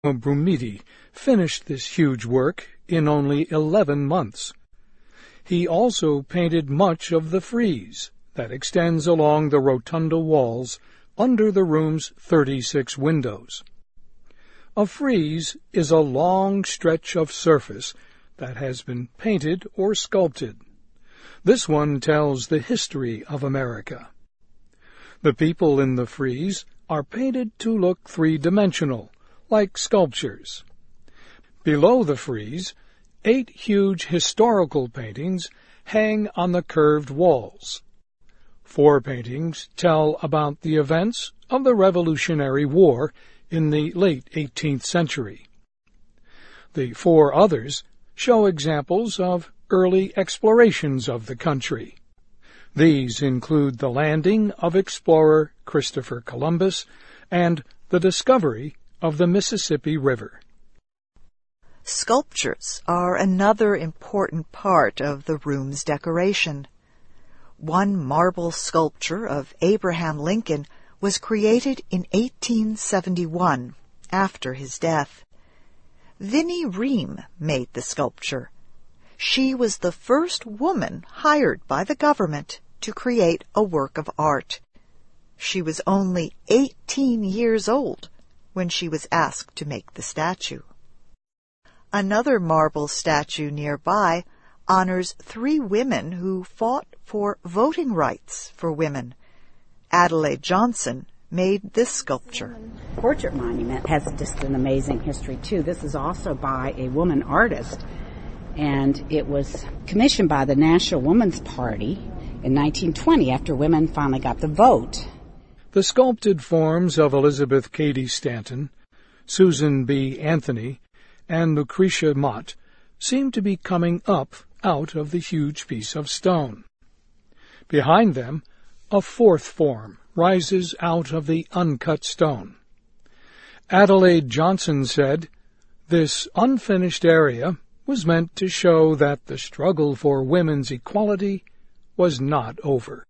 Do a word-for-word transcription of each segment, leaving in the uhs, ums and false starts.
Brumidi finished this huge work in only eleven months. He also painted much of the frieze that extends along the rotunda walls under the room's thirty-six windows. A frieze is a long stretch of surface that has been painted or sculpted. This one tells the history of America. The people in the frieze are painted to look three-dimensional, like sculptures. Below the frieze, eight huge historical paintings hang on the curved walls. Four paintings tell about the events of the Revolutionary War in the late eighteenth century. The four others show examples of early explorations of the country. These include the landing of explorer Christopher Columbus and the discovery of the Mississippi River. Sculptures are another important part of the room's decoration. One marble sculpture of Abraham Lincoln was created in eighteen seventy-one, after his death. Vinnie Ream made the sculpture. She was the first woman hired by the government to create a work of art. She was only eighteen years old when she was asked to make the statue. Another marble statue nearby honors three women who fought for voting rights for women. Adelaide Johnson made this sculpture. The portrait monument has just an amazing history, too. This is also by a woman artist, and it was commissioned by the National Woman's Party in nineteen twenty after women finally got the vote. The sculpted forms of Elizabeth Cady Stanton, Susan B. Anthony, and Lucretia Mott seem to be coming up out of the huge piece of stone. Behind them, a fourth form rises out of the uncut stone. Adelaide Johnson said, "This unfinished area was meant to show that the struggle for women's equality was not over."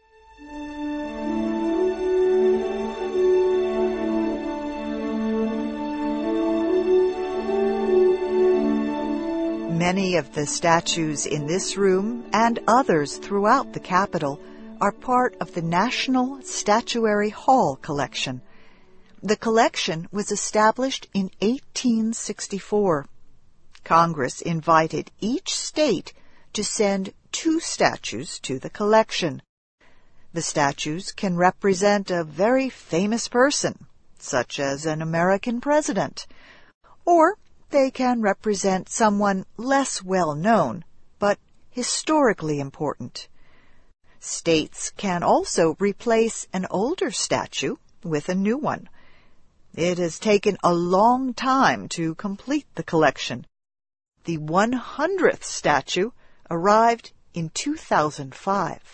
Many of the statues in this room and others throughout the Capitol are part of the National Statuary Hall collection. The collection was established in eighteen sixty-four. Congress invited each state to send two statues to the collection. The statues can represent a very famous person, such as an American president, or they can represent someone less well known, but historically important. States can also replace an older statue with a new one. It has taken a long time to complete the collection. The one hundredth statue arrived in two thousand five.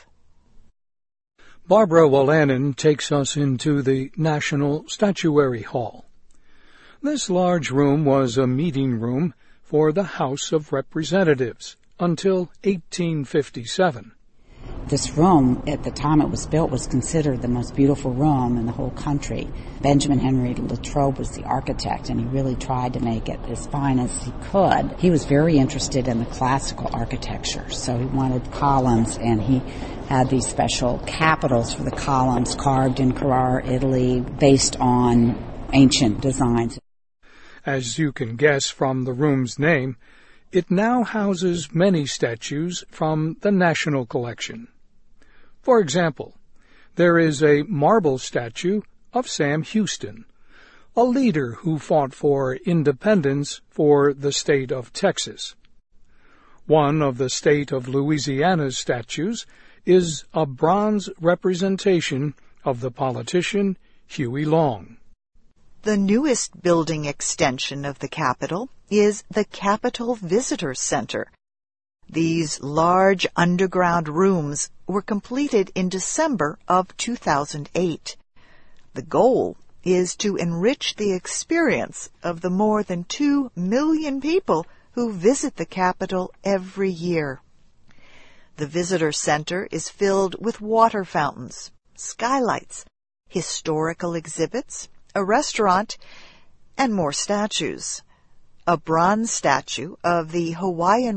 Barbara Wolanin takes us into the National Statuary Hall. This large room was a meeting room for the House of Representatives until eighteen fifty-seven. This room, at the time it was built, was considered the most beautiful room in the whole country. Benjamin Henry Latrobe was the architect, and he really tried to make it as fine as he could. He was very interested in the classical architecture, so he wanted columns, and he had these special capitals for the columns carved in Carrara, Italy, based on ancient designs. As you can guess from the room's name, it now houses many statues from the National Collection. For example, there is a marble statue of Sam Houston, a leader who fought for independence for the state of Texas. One of the state of Louisiana's statues is a bronze representation of the politician Huey Long. The newest building extension of the Capitol is the Capitol Visitor Center. These large underground rooms were completed in December of two thousand eight. The goal is to enrich the experience of the more than two million people who visit the Capitol every year. The Visitor Center is filled with water fountains, skylights, historical exhibits, a restaurant, and more statues. A bronze statue of the Hawaiian